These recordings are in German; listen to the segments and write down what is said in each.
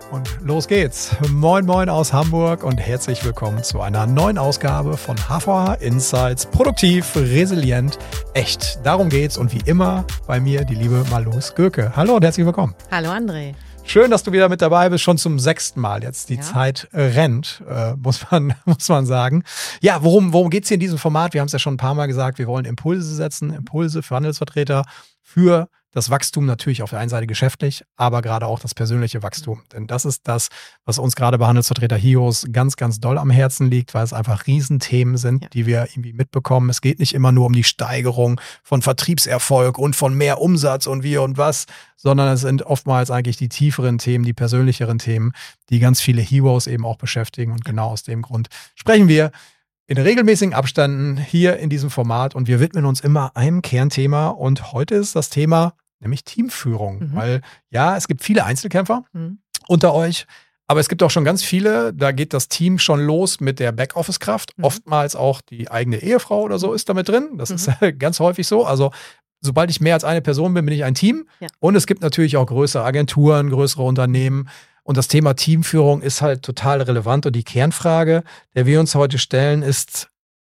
Und los geht's. Moin moin aus Hamburg und herzlich willkommen zu einer neuen Ausgabe von HVH Insights. Produktiv, resilient, echt. Darum geht's und wie immer bei mir die liebe Malous Göke. Hallo und herzlich willkommen. Hallo André. Schön, dass du wieder mit dabei bist, schon zum 6. Mal jetzt. Die Zeit rennt, muss man sagen. Ja, worum geht's hier in diesem Format? Wir haben es ja schon ein paar Mal gesagt, wir wollen Impulse setzen, Impulse für Handelsvertreter, für das Wachstum natürlich auf der einen Seite geschäftlich, aber gerade auch das persönliche Wachstum. Denn das ist das, was uns gerade bei Handelsvertreter Heroes ganz, ganz doll am Herzen liegt, weil es einfach Riesenthemen sind, die wir irgendwie mitbekommen. Es geht nicht immer nur um die Steigerung von Vertriebserfolg und von mehr Umsatz und wie und was, sondern es sind oftmals eigentlich die tieferen Themen, die persönlicheren Themen, die ganz viele Heroes eben auch beschäftigen. Und genau aus dem Grund sprechen wir in regelmäßigen Abständen hier in diesem Format und wir widmen uns immer einem Kernthema und heute ist das Thema nämlich Teamführung, weil ja, es gibt viele Einzelkämpfer unter euch, aber es gibt auch schon ganz viele, da geht das Team schon los mit der Backoffice-Kraft, oftmals auch die eigene Ehefrau oder so ist damit drin, das ist ganz häufig so, also sobald ich mehr als eine Person bin, bin ich ein Team und es gibt natürlich auch größere Agenturen, größere Unternehmen. Und das Thema Teamführung ist halt total relevant. Und die Kernfrage, der wir uns heute stellen, ist,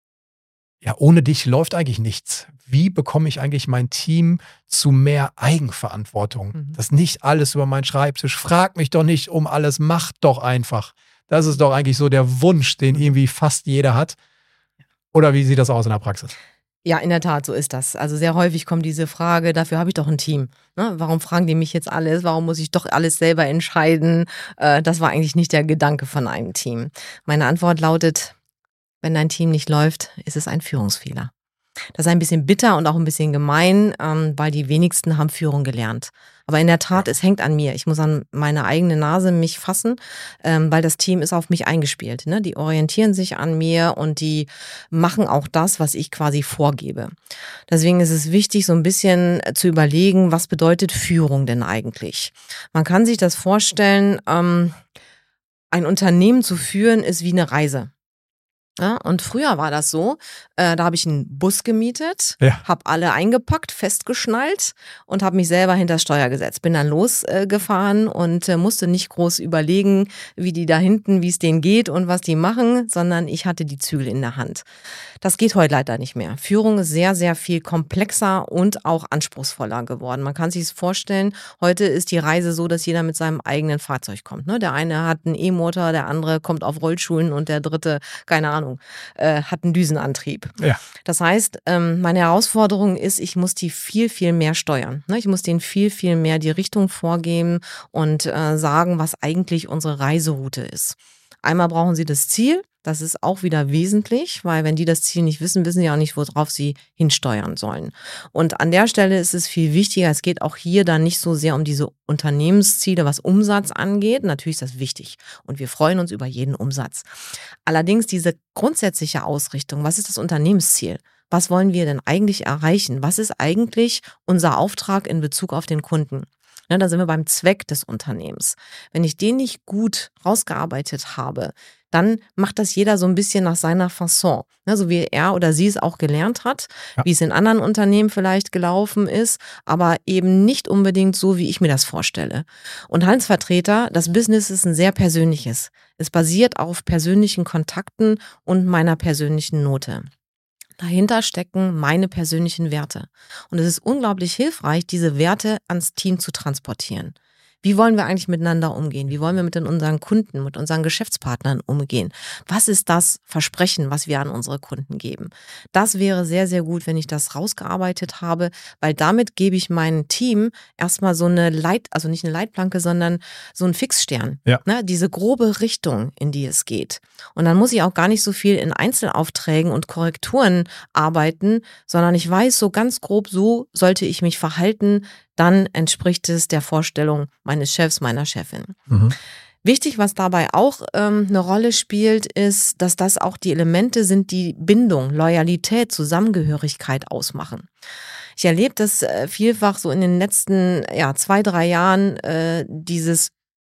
ja, ohne dich läuft eigentlich nichts. Wie bekomme ich eigentlich mein Team zu mehr Eigenverantwortung? Das nicht alles über meinen Schreibtisch. Frag mich doch nicht um alles, mach doch einfach. Das ist doch eigentlich so der Wunsch, den irgendwie fast jeder hat. Oder wie sieht das aus in der Praxis? Ja, in der Tat, so ist das. Also sehr häufig kommt diese Frage, dafür habe ich doch ein Team. Ne? Warum fragen die mich jetzt alles? Warum muss ich doch alles selber entscheiden? Das war eigentlich nicht der Gedanke von einem Team. Meine Antwort lautet, wenn dein Team nicht läuft, ist es ein Führungsfehler. Das ist ein bisschen bitter und auch ein bisschen gemein, weil die wenigsten haben Führung gelernt. Aber in der Tat, es hängt an mir. Ich muss an meine eigene Nase mich fassen, weil das Team ist auf mich eingespielt. Ne? Die orientieren sich an mir und die machen auch das, was ich quasi vorgebe. Deswegen ist es wichtig, so ein bisschen zu überlegen, was bedeutet Führung denn eigentlich? Man kann sich das vorstellen, ein Unternehmen zu führen ist wie eine Reise. Ja, und früher war das so, da habe ich einen Bus gemietet, habe alle eingepackt, festgeschnallt und habe mich selber hinter Steuer gesetzt. Bin dann losgefahren und musste nicht groß überlegen, wie die da hinten, wie es denen geht und was die machen, sondern ich hatte die Zügel in der Hand. Das geht heute leider nicht mehr. Führung ist sehr, sehr viel komplexer und auch anspruchsvoller geworden. Man kann sich es vorstellen, heute ist die Reise so, dass jeder mit seinem eigenen Fahrzeug kommt. Ne? Der eine hat einen E-Motor, der andere kommt auf Rollschuhen und der dritte, keine Ahnung, hat einen Düsenantrieb. Ja. Das heißt, meine Herausforderung ist, ich muss die viel, viel mehr steuern. Ne? Ich muss denen viel, viel mehr die Richtung vorgeben und sagen, was eigentlich unsere Reiseroute ist. Einmal brauchen sie das Ziel. Das ist auch wieder wesentlich, weil wenn die das Ziel nicht wissen, wissen sie auch nicht, worauf sie hinsteuern sollen. Und an der Stelle ist es viel wichtiger, es geht auch hier dann nicht so sehr um diese Unternehmensziele, was Umsatz angeht. Natürlich ist das wichtig und wir freuen uns über jeden Umsatz. Allerdings diese grundsätzliche Ausrichtung, was ist das Unternehmensziel? Was wollen wir denn eigentlich erreichen? Was ist eigentlich unser Auftrag in Bezug auf den Kunden? Ne, da sind wir beim Zweck des Unternehmens. Wenn ich den nicht gut rausgearbeitet habe, dann macht das jeder so ein bisschen nach seiner Fasson. Ne, so wie er oder sie es auch gelernt hat, wie es in anderen Unternehmen vielleicht gelaufen ist, aber eben nicht unbedingt so, wie ich mir das vorstelle. Und Handelsvertreter, das Business ist ein sehr persönliches. Es basiert auf persönlichen Kontakten und meiner persönlichen Note. Dahinter stecken meine persönlichen Werte. Und es ist unglaublich hilfreich, diese Werte ans Team zu transportieren. Wie wollen wir eigentlich miteinander umgehen? Wie wollen wir mit unseren Kunden, mit unseren Geschäftspartnern umgehen? Was ist das Versprechen, was wir an unsere Kunden geben? Das wäre sehr, sehr gut, wenn ich das rausgearbeitet habe, weil damit gebe ich meinem Team erstmal so eine also nicht eine Leitplanke, sondern so einen Fixstern. Ja. Ne? Diese grobe Richtung, in die es geht. Und dann muss ich auch gar nicht so viel in Einzelaufträgen und Korrekturen arbeiten, sondern ich weiß so ganz grob, so sollte ich mich verhalten, dann entspricht es der Vorstellung meines Chefs, meiner Chefin. Wichtig, was dabei auch eine Rolle spielt, ist, dass das auch die Elemente sind, die Bindung, Loyalität, Zusammengehörigkeit ausmachen. Ich erlebe das vielfach so in den letzten 2-3 Jahren, dieses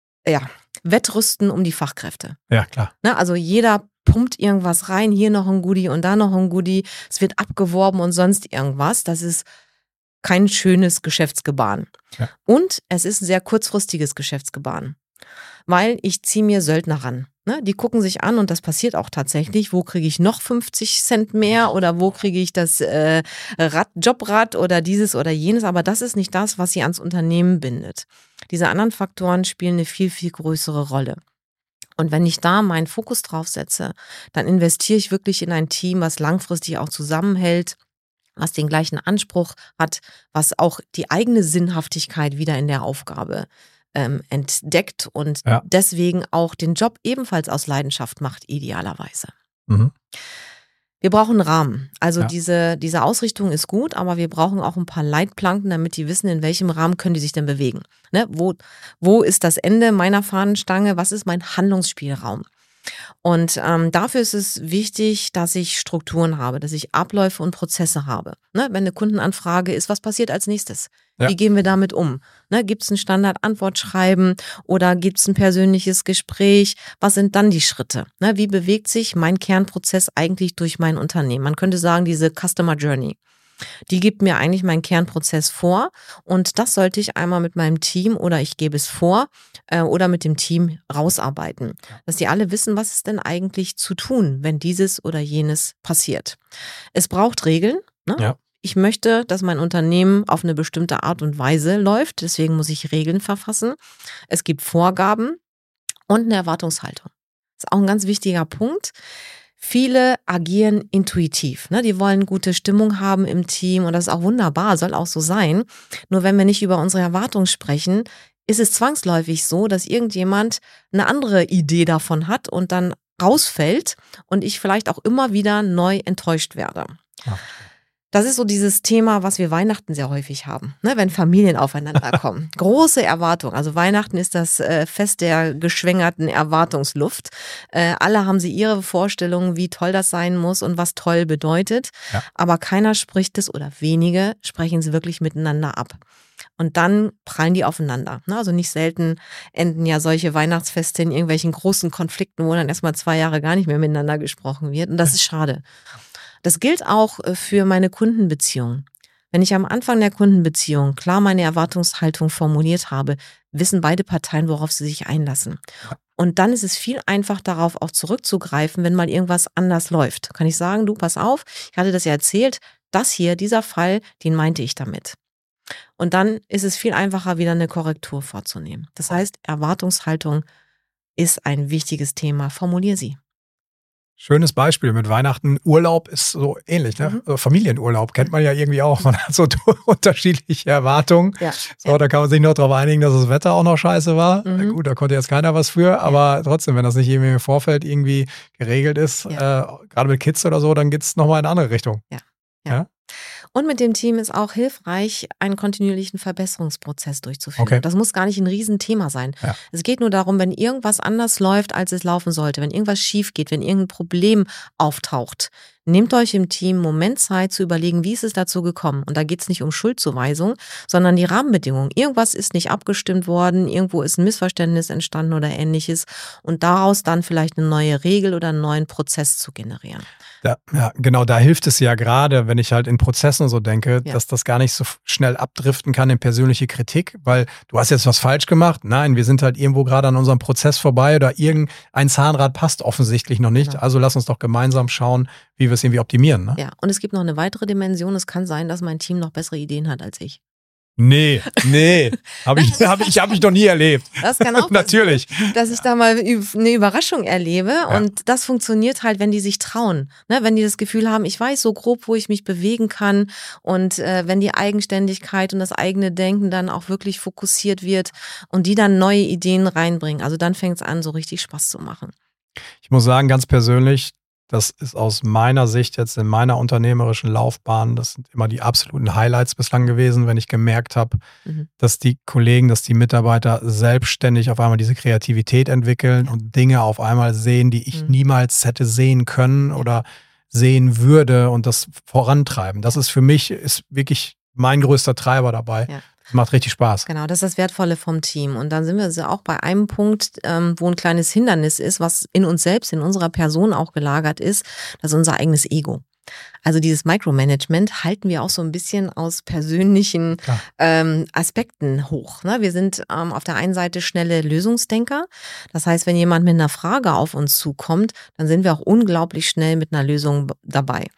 Wettrüsten um die Fachkräfte. Ja, klar. Ne, also jeder pumpt irgendwas rein, hier noch ein Goodie und da noch ein Goodie. Es wird abgeworben und sonst irgendwas. Das ist kein schönes Geschäftsgebaren. Ja. Und es ist ein sehr kurzfristiges Geschäftsgebaren. weil ich ziehe mir Söldner ran. Ne? Die gucken sich an und das passiert auch tatsächlich. Wo kriege ich noch 50 Cent mehr oder wo kriege ich das Jobrad oder dieses oder jenes? Aber das ist nicht das, was sie ans Unternehmen bindet. Diese anderen Faktoren spielen eine viel, viel größere Rolle. Und wenn ich da meinen Fokus drauf setze, dann investiere ich wirklich in ein Team, was langfristig auch zusammenhält, was den gleichen Anspruch hat, was auch die eigene Sinnhaftigkeit wieder in der Aufgabe entdeckt und deswegen auch den Job ebenfalls aus Leidenschaft macht, idealerweise. Mhm. Wir brauchen einen Rahmen. Also diese Ausrichtung ist gut, aber wir brauchen auch ein paar Leitplanken, damit die wissen, in welchem Rahmen können die sich denn bewegen. Ne? Wo ist das Ende meiner Fahnenstange? Was ist mein Handlungsspielraum? Und dafür ist es wichtig, dass ich Strukturen habe, dass ich Abläufe und Prozesse habe. Ne? Wenn eine Kundenanfrage ist, was passiert als nächstes? Ja. Wie gehen wir damit um? Ne? Gibt es ein Standard-Antwortschreiben oder gibt es ein persönliches Gespräch? Was sind dann die Schritte? Ne? Wie bewegt sich mein Kernprozess eigentlich durch mein Unternehmen? Man könnte sagen, diese Customer Journey. Die gibt mir eigentlich meinen Kernprozess vor und das sollte ich einmal mit meinem Team oder ich gebe es vor oder mit dem Team rausarbeiten. Dass die alle wissen, was ist denn eigentlich zu tun, wenn dieses oder jenes passiert. Es braucht Regeln. Ne? Ja. Ich möchte, dass mein Unternehmen auf eine bestimmte Art und Weise läuft, deswegen muss ich Regeln verfassen. Es gibt Vorgaben und eine Erwartungshaltung. Das ist auch ein ganz wichtiger Punkt. Viele agieren intuitiv, ne? Die wollen gute Stimmung haben im Team und das ist auch wunderbar, soll auch so sein. Nur wenn wir nicht über unsere Erwartungen sprechen, ist es zwangsläufig so, dass irgendjemand eine andere Idee davon hat und dann rausfällt und ich vielleicht auch immer wieder neu enttäuscht werde. Ja. Das ist so dieses Thema, was wir Weihnachten sehr häufig haben, ne, wenn Familien aufeinander kommen. Große Erwartungen. Also Weihnachten ist das Fest der geschwängerten Erwartungsluft. Alle haben sie ihre Vorstellungen, wie toll das sein muss und was toll bedeutet. Ja. Aber keiner spricht es oder wenige sprechen es wirklich miteinander ab. Und dann prallen die aufeinander. Also nicht selten enden ja solche Weihnachtsfeste in irgendwelchen großen Konflikten, wo dann erstmal 2 Jahre gar nicht mehr miteinander gesprochen wird. Und das ist schade. Das gilt auch für meine Kundenbeziehung. Wenn ich am Anfang der Kundenbeziehung klar meine Erwartungshaltung formuliert habe, wissen beide Parteien, worauf sie sich einlassen. Und dann ist es viel einfacher, darauf auch zurückzugreifen, wenn mal irgendwas anders läuft. Kann ich sagen, du, pass auf, ich hatte das ja erzählt, das hier, dieser Fall, den meinte ich damit. Und dann ist es viel einfacher, wieder eine Korrektur vorzunehmen. Das heißt, Erwartungshaltung ist ein wichtiges Thema. Formulier sie. Schönes Beispiel mit Weihnachten. Urlaub ist so ähnlich, ne? Also Familienurlaub kennt man ja irgendwie auch. Man hat so unterschiedliche Erwartungen. Ja. So, da kann man sich noch darauf einigen, dass das Wetter auch noch scheiße war. Na gut, da konnte jetzt keiner was für, aber trotzdem, wenn das nicht irgendwie im Vorfeld irgendwie geregelt ist, gerade mit Kids oder so, dann geht es nochmal in eine andere Richtung. Ja. Und mit dem Team ist auch hilfreich, einen kontinuierlichen Verbesserungsprozess durchzuführen. Okay. Das muss gar nicht ein Riesenthema sein. Ja. Es geht nur darum, wenn irgendwas anders läuft, als es laufen sollte, wenn irgendwas schief geht, wenn irgendein Problem auftaucht, nehmt euch im Team einen Moment Zeit zu überlegen, wie ist es dazu gekommen. Und da geht es nicht um Schuldzuweisung, sondern die Rahmenbedingungen. Irgendwas ist nicht abgestimmt worden, irgendwo ist ein Missverständnis entstanden oder ähnliches. Und daraus dann vielleicht eine neue Regel oder einen neuen Prozess zu generieren. Ja, genau, da hilft es ja gerade, wenn ich halt in Prozessen so denke, dass das gar nicht so schnell abdriften kann in persönliche Kritik, weil du hast jetzt was falsch gemacht. Nein, wir sind halt irgendwo gerade an unserem Prozess vorbei oder irgendein Zahnrad passt offensichtlich noch nicht. Genau. Also lass uns doch gemeinsam schauen, wie wir es irgendwie optimieren. Ne? Ja, und es gibt noch eine weitere Dimension. Es kann sein, dass mein Team noch bessere Ideen hat als ich. Nee, hab ich noch nie erlebt. Das kann auch natürlich, dass ich da mal eine Überraschung erlebe und das funktioniert halt, wenn die sich trauen, ne? Wenn die das Gefühl haben, ich weiß so grob, wo ich mich bewegen kann und wenn die Eigenständigkeit und das eigene Denken dann auch wirklich fokussiert wird und die dann neue Ideen reinbringen, also dann fängt es an, so richtig Spaß zu machen. Ich muss sagen, ganz persönlich, das ist aus meiner Sicht jetzt in meiner unternehmerischen Laufbahn, das sind immer die absoluten Highlights bislang gewesen, wenn ich gemerkt habe, dass die Kollegen, dass die Mitarbeiter selbstständig auf einmal diese Kreativität entwickeln und Dinge auf einmal sehen, die ich niemals hätte sehen können oder sehen würde und das vorantreiben. Das ist für mich ist wirklich mein größter Treiber dabei. Ja. Macht richtig Spaß. Genau, das ist das Wertvolle vom Team. Und dann sind wir also auch bei einem Punkt, wo ein kleines Hindernis ist, was in uns selbst, in unserer Person auch gelagert ist, das ist unser eigenes Ego. Also dieses Micromanagement halten wir auch so ein bisschen aus persönlichen Aspekten hoch. Ne? Wir sind auf der einen Seite schnelle Lösungsdenker. Das heißt, wenn jemand mit einer Frage auf uns zukommt, dann sind wir auch unglaublich schnell mit einer Lösung dabei.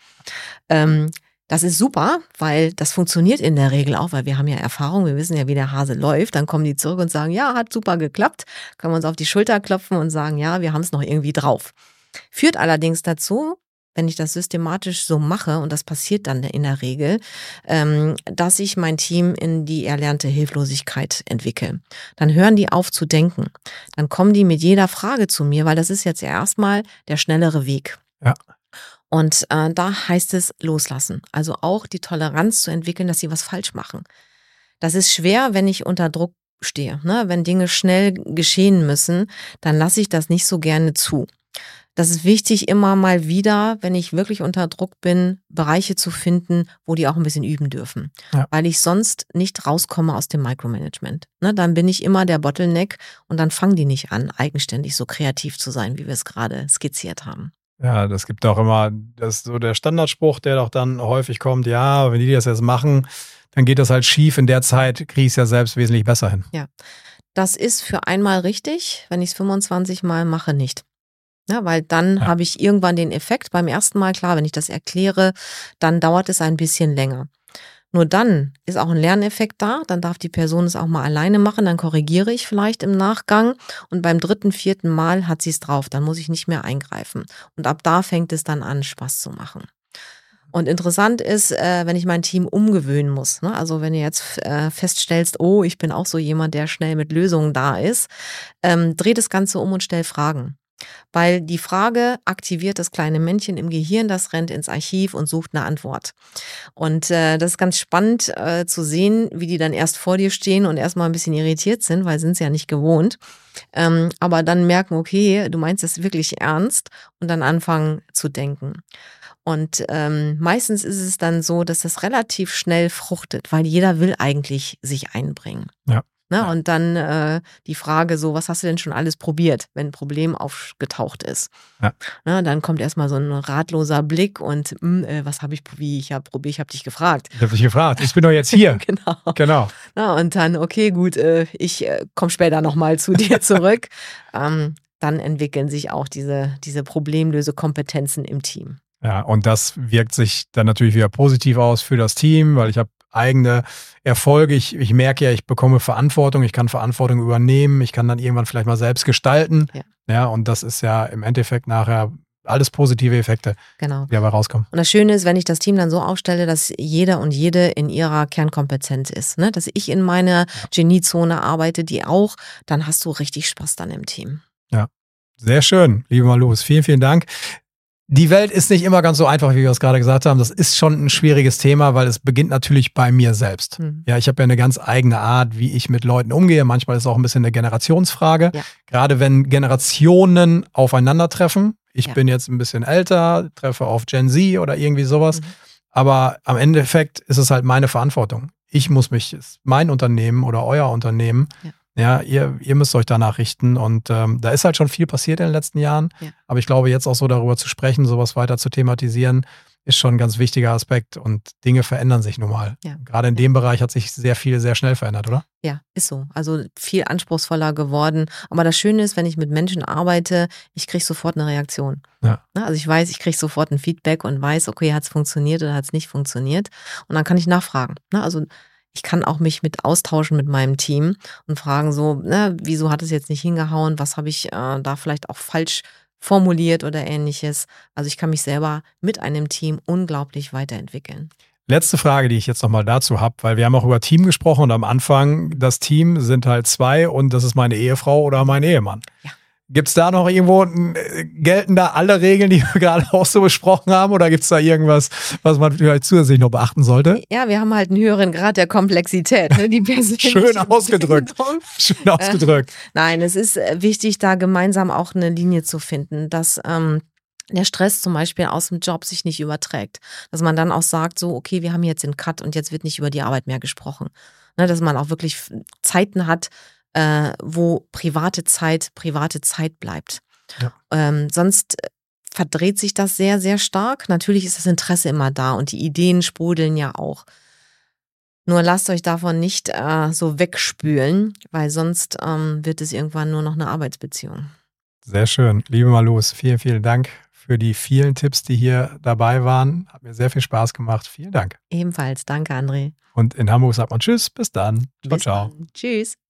Das ist super, weil das funktioniert in der Regel auch, weil wir haben ja Erfahrung, wir wissen ja, wie der Hase läuft. Dann kommen die zurück und sagen, ja, hat super geklappt. Können wir uns auf die Schulter klopfen und sagen, ja, wir haben es noch irgendwie drauf. Führt allerdings dazu, wenn ich das systematisch so mache, und das passiert dann in der Regel, dass ich mein Team in die erlernte Hilflosigkeit entwickle. Dann hören die auf zu denken. Dann kommen die mit jeder Frage zu mir, weil das ist jetzt erstmal der schnellere Weg. Ja. Und da heißt es loslassen. Also auch die Toleranz zu entwickeln, dass sie was falsch machen. Das ist schwer, wenn ich unter Druck stehe. Ne? Wenn Dinge schnell geschehen müssen, dann lasse ich das nicht so gerne zu. Das ist wichtig, immer mal wieder, wenn ich wirklich unter Druck bin, Bereiche zu finden, wo die auch ein bisschen üben dürfen. Ja. Weil ich sonst nicht rauskomme aus dem Micromanagement. Ne, dann bin ich immer der Bottleneck und dann fangen die nicht an, eigenständig so kreativ zu sein, wie wir es gerade skizziert haben. Ja, das gibt auch immer, das ist so der Standardspruch, der doch dann häufig kommt, ja, wenn die das jetzt machen, dann geht das halt schief. In der Zeit kriege ich es ja selbst wesentlich besser hin. Ja, das ist für einmal richtig, wenn ich es 25 Mal mache, nicht. Ja, weil dann habe ich irgendwann den Effekt beim ersten Mal, klar, wenn ich das erkläre, dann dauert es ein bisschen länger. Nur dann ist auch ein Lerneffekt da, dann darf die Person es auch mal alleine machen, dann korrigiere ich vielleicht im Nachgang und beim 3., 4. Mal hat sie es drauf, dann muss ich nicht mehr eingreifen. Und ab da fängt es dann an, Spaß zu machen. Und interessant ist, wenn ich mein Team umgewöhnen muss. Ne? Also wenn du jetzt feststellst, oh, ich bin auch so jemand, der schnell mit Lösungen da ist, dreh das Ganze um und stell Fragen. Weil die Frage aktiviert das kleine Männchen im Gehirn, das rennt ins Archiv und sucht eine Antwort. Und das ist ganz spannend zu sehen, wie die dann erst vor dir stehen und erstmal ein bisschen irritiert sind, weil sie sind es ja nicht gewohnt. Aber dann merken, okay, du meinst es wirklich ernst und dann anfangen zu denken. Und meistens ist es dann so, dass das relativ schnell fruchtet, weil jeder will eigentlich sich einbringen. Ja. Ne? Ja. Und dann die Frage so, was hast du denn schon alles probiert, wenn ein Problem aufgetaucht ist? Ja. Ne? Dann kommt erstmal so ein ratloser Blick und was habe ich probiert? Ich habe dich gefragt. Ich habe dich gefragt, ich bin doch jetzt hier. Genau. Na, und dann, okay, gut, ich komme später nochmal zu dir zurück. Dann entwickeln sich auch diese Problemlösekompetenzen im Team. Ja, und das wirkt sich dann natürlich wieder positiv aus für das Team, weil ich habe eigene Erfolge. Ich merke ja, ich bekomme Verantwortung, ich kann Verantwortung übernehmen, ich kann dann irgendwann vielleicht mal selbst gestalten. Ja, und das ist ja im Endeffekt nachher alles positive Effekte, die dabei rauskommen. Und das Schöne ist, wenn ich das Team dann so aufstelle, dass jeder und jede in ihrer Kernkompetenz ist. Ne? Dass ich in meiner Geniezone arbeite, die auch, dann hast du richtig Spaß dann im Team. Ja, sehr schön, liebe Malus. Vielen, vielen Dank. Die Welt ist nicht immer ganz so einfach, wie wir es gerade gesagt haben. Das ist schon ein schwieriges Thema, weil es beginnt natürlich bei mir selbst. Ja, ich habe ja eine ganz eigene Art, wie ich mit Leuten umgehe. Manchmal ist es auch ein bisschen eine Generationsfrage. Ja. Gerade wenn Generationen aufeinandertreffen. Ich bin jetzt ein bisschen älter, treffe auf Gen Z oder irgendwie sowas. Aber am Endeffekt ist es halt meine Verantwortung. Ich muss mich, mein Unternehmen oder euer Unternehmen, ja, ihr müsst euch danach richten und da ist halt schon viel passiert in den letzten Jahren, aber ich glaube, jetzt auch so darüber zu sprechen, sowas weiter zu thematisieren, ist schon ein ganz wichtiger Aspekt und Dinge verändern sich nun mal. Ja. Gerade in dem Bereich hat sich sehr viel, sehr schnell verändert, oder? Ja, ist so. Also viel anspruchsvoller geworden, aber das Schöne ist, wenn ich mit Menschen arbeite, ich kriege sofort eine Reaktion. Ja. Also ich weiß, ich kriege sofort ein Feedback und weiß, okay, hat es funktioniert oder hat es nicht funktioniert und dann kann ich nachfragen. Also ich kann auch mich mit austauschen mit meinem Team und fragen so, wieso hat es jetzt nicht hingehauen? Was habe ich da vielleicht auch falsch formuliert oder ähnliches? Also ich kann mich selber mit einem Team unglaublich weiterentwickeln. Letzte Frage, die ich jetzt nochmal dazu habe, weil wir haben auch über Team gesprochen und am Anfang, das Team sind halt 2 und das ist meine Ehefrau oder mein Ehemann. Ja. Gibt es da noch irgendwo, gelten da alle Regeln, die wir gerade auch so besprochen haben, oder gibt es da irgendwas, was man vielleicht zusätzlich noch beachten sollte? Ja, wir haben halt einen höheren Grad der Komplexität. Ne? Die Schön ausgedrückt. Schön ausgedrückt. Nein, es ist wichtig, da gemeinsam auch eine Linie zu finden, dass der Stress zum Beispiel aus dem Job sich nicht überträgt. Dass man dann auch sagt, so, okay, wir haben jetzt den Cut und jetzt wird nicht über die Arbeit mehr gesprochen. Ne? Dass man auch wirklich Zeiten hat, wo private Zeit bleibt. Ja. Sonst verdreht sich das sehr, sehr stark. Natürlich ist das Interesse immer da und die Ideen sprudeln ja auch. Nur lasst euch davon nicht so wegspülen, weil sonst wird es irgendwann nur noch eine Arbeitsbeziehung. Sehr schön. Liebe Malus, vielen, vielen Dank für die vielen Tipps, die hier dabei waren. Hat mir sehr viel Spaß gemacht. Vielen Dank. Ebenfalls. Danke, André. Und in Hamburg sagt man Tschüss, bis dann. Ciao, ciao. Tschüss.